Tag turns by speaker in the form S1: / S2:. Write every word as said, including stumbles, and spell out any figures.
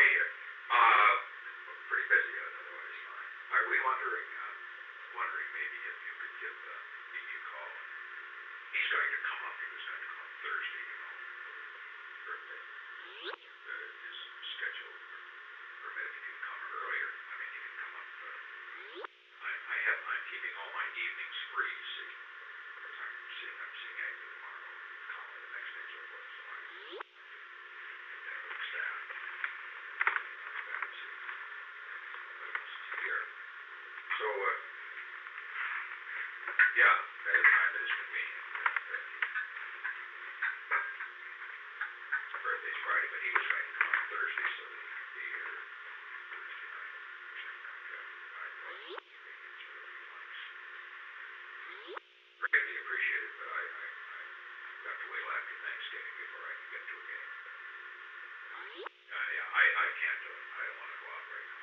S1: here? Uh, pretty busy, uh, otherwise fine. Are we wondering, uh, wondering maybe if you could give uh, Mimi a call? He's going to come up. He was going to come up Thursday, you know, for his birthday. Uh, his schedule permitted if he could come earlier. I mean, he could come up. Uh, I, I have. I'm keeping all my evenings free. You see, because I'm seeing. I'm seeing Agatha tomorrow. Colin the next day, so forth. So I get that with the staff. That's it. Nobody else is here. So, uh, yeah, at a time that is convenient. Uh, his birthday's Friday, but he was going to come on Thursday so that he could be here Thursday night. Yeah, I thought it was convenient, so whatever he likes. Greatly appreciated, but I, I, I, I've got to wait till after Thanksgiving before I can get to a game. Uh, yeah, I, I can't do it. I don't want to go out right